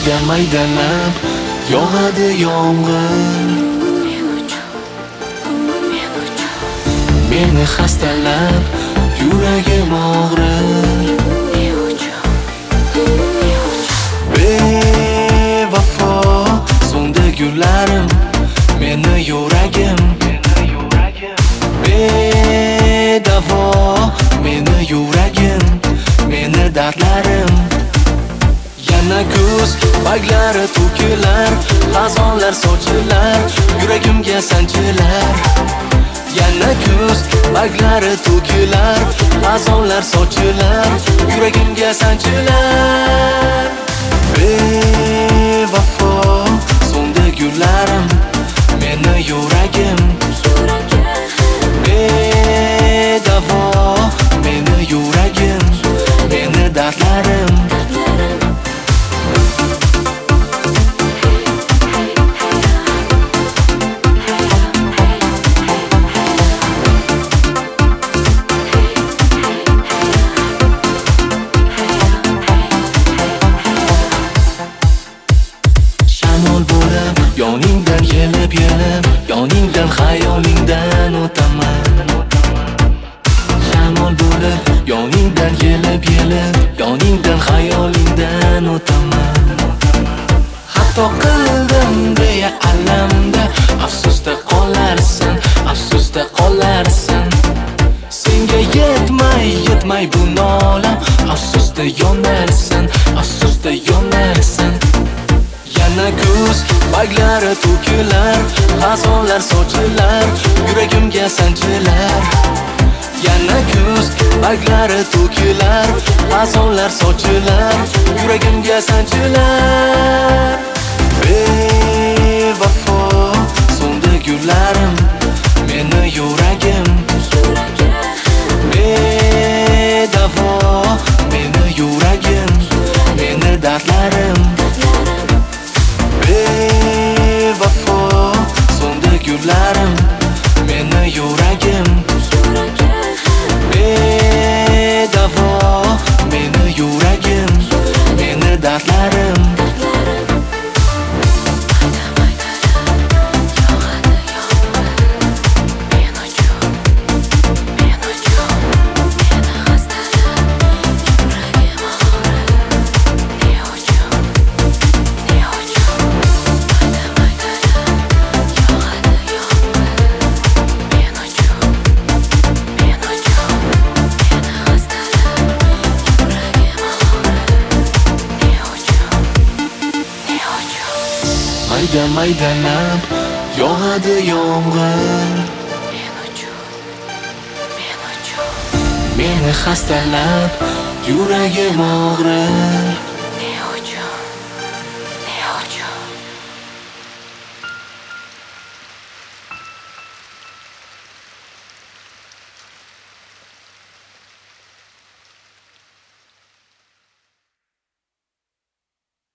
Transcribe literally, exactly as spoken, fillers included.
mayda maydalab yog'adi yomg'ir. Meni xastalab yuragim og'rir. Bevafo so'ndi gullarim, meni yuragim bedavo, meni yuragim, meni dardlarim. Yana kuz barglari to'kilar, xazonlar sochilar, yuragimga sanchilar. Yana kuz barglari to'kilar, xazonlar sochilar, yuragimga sanchilar. Bevafo so'ndi gullarim, meni yuragim bedavo, meni yuragim, meni dardlarim. Yoningdan yelib-yelib, yoningdan xayolingdan o'taman. Shamol bo'lib, yoningdan yelib-yelib, yoningdan xayolingdan o'taman. Xato qildim deya alamda, afsusda qolarsan, afsusda qolarsan. Senga yetmay, yetmay bu nolam, afsusda yonarsan, afsusda yonarsan. Yana kuz barglari to'kilar, xazonlar sochilar, yuragimga sanchilar. Yana kuz barglari to'kilar, xazonlar sochilar, yuragimga sanchilar. Bevafo so'ndi gullarim, meni yuragim bedavo, meni yuragim, meni dardlarim. Bevafo so'ndi gullarim, meni yuragim bedavo, meni yuragim, meni dardlarim. Mayda maydalab yog'adi yomg'ir. Meni xastalab yuragim og'rir.